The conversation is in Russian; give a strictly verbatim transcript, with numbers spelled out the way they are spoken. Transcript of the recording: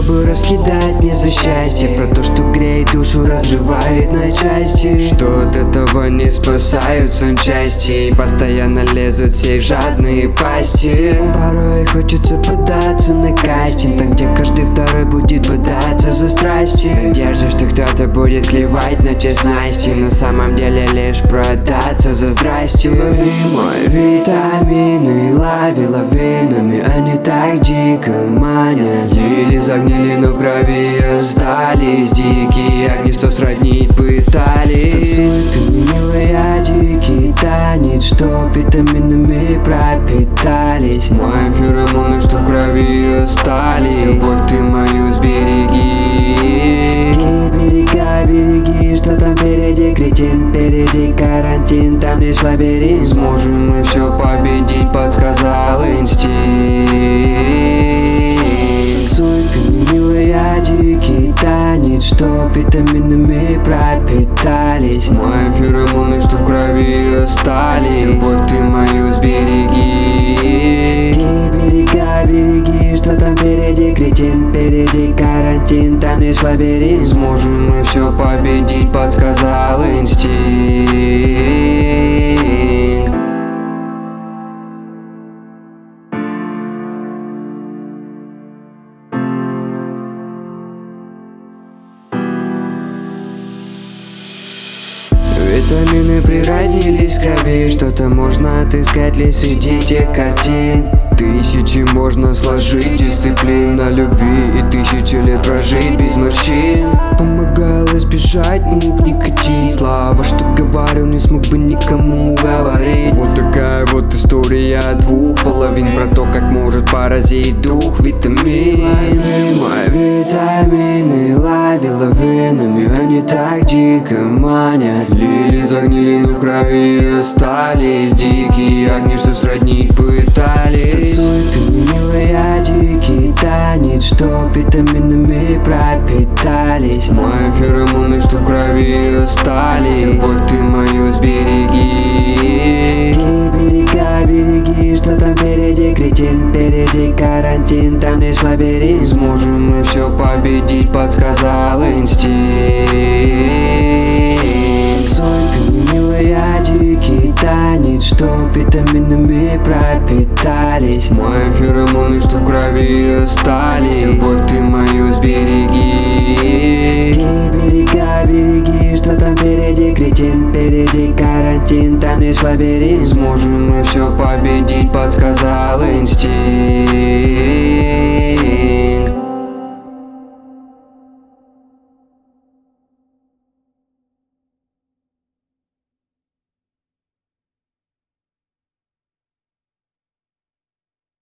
чтобы раскидать мне за счастье. Про то, что греет душу, разрывает на части, что от этого не спасают санчасти и постоянно лезут все в жадные пасти. Порой хочется податься на кастинг, там где каждый второй будет пытаться за страсти. Надежда, что кто-то будет клевать на честности, на самом деле лишь продаться за здрасте. Лови мой витамины, лови лавинами, они так дико манят. Лили загнили, но в крови остались дикие огни, что сроднить пытались. Станцуй ты мне, милая, дикий танец, что витаминами пропитались. Мои феромоны, что в крови остались, любовь ты мою сбереги. Берега, береги, что там впереди, кретин, впереди карантин, там лишь лабиринт. Сможем мы все победить, подсказал инстинкт. Танцуй ты мне, милая, дикий танец, что витаминами пропитались. Мои феромоны, что в крови остались, любовь ты мою сбереги. Берега, береги, что там впереди, кретин, впереди карантин, там лишь лабиринт. Сможем мы все победить, подсказал инстинкт. Витамины природнились в крови, что-то можно отыскать лишь среди тех картин. Тысячи можно сложить дисциплин на любви и тысячи лет прожить без морщин. Помогал избежать мук никотин, слава, что говорил, не смог бы никому говорить. Вот такая вот история двух половин, про то, как может поразить дух витамин. Лови мои витамины, лови лавинами, они так дико манят. Лили загнили, но в крови остались дикие огни, что сроднить пытались. Танцуй ты мне, милая, дикий танец, что витаминами пропитались. Мои феромоны, что в крови остались, любовь ты мою сбереги. Берега, береги, что там впереди, кретин, впереди карантин, там лишь лабиринт. Сможем мы все победить, подсказал инстинкт. Танцуй ты мне, милая, дикий танец, что витаминами пропитались. Мои феромоны, что в крови остались, любовь ты мою сбереги. Берега, береги, что там впереди, кретин, впереди карантин, там лишь лабиринт. Сможем мы все победить, подсказал инстинкт.